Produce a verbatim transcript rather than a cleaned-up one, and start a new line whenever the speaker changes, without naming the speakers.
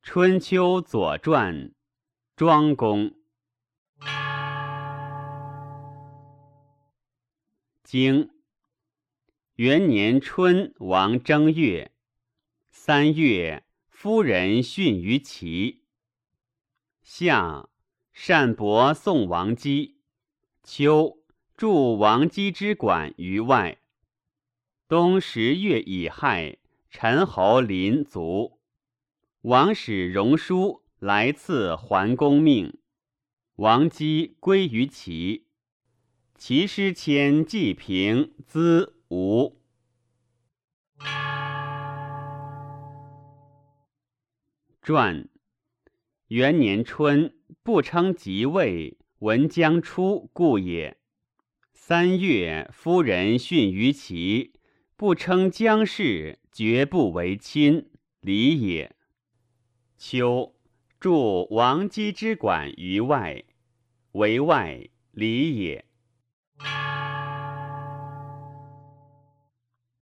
春秋左传，庄公。经元年春，王正月，三月，夫人殉于齐。夏，单伯送王姬。秋，筑王姬之馆于外。冬十月乙亥，陈侯临卒。王使荣书来赐桓公命。王姬归于齐。齐师迁季平、资、吴。传元年春，不称即位，闻将出，故也。三月，夫人殉于齐，不称姜氏，绝不为亲，礼也。秋，筑王姬之馆于外，为外，礼也。